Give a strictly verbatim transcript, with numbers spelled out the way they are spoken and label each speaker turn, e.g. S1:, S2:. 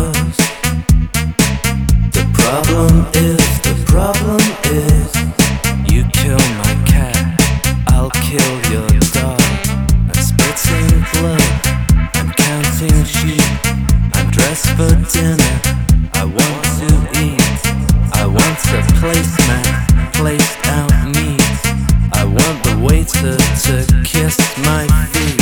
S1: yours. The problem is, the problem is, you kill my cat, I'll kill your dog. I'm spitting blood, I'm counting sheep, I'm dressed for dinner, I want to eat. I want a placemat placed out neat. I want the waiter to kiss my feet.